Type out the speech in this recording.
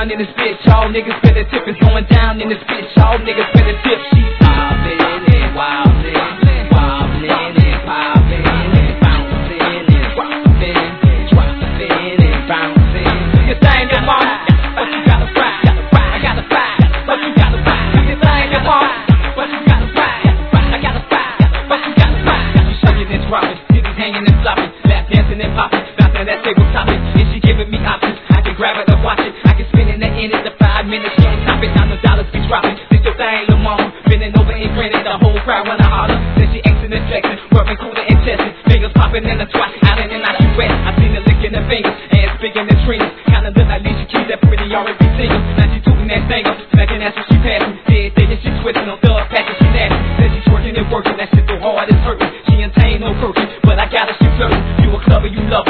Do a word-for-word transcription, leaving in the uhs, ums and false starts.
down in this bitch. Y'all niggas better tip. It's going down in this bitch. Y'all niggas better tip. She poppin' and wildin', wildin' and poppin' and bouncin' and droppin', droppin' and bouncin'. You think you want, but you gotta ride. I gotta ride, but you gotta ride. You think you want, but you gotta ride. I gotta ride, but you gotta ride. Got me shaking and dropping, titties hanging and flopping, lap dancing and popping, bouncing that table topping. And she giving me options. I can grab it or watch it. I can spin in the end of the five minutes. She ain't stopping. Now the dollars be dropping. This your thing, little mama. Bending over and grinning. The whole crowd wanna holler. Then she Xing and flexing, rubbing cooler and testing. Fingers popping in the twat, out and in out you wet. I seen her licking her fingers, hands bigger than Trina. Kinda look like Alicia Keys, that pretty R and B singer. Now she tooting that thing up, smacking that so she passing. Dead thinking she twisting on thug patches, she nasty. Said she's working and working, that shit so hard it's hurting. She ain't ain't no curtain, but I got her, she flirting. You a clubber, you love her.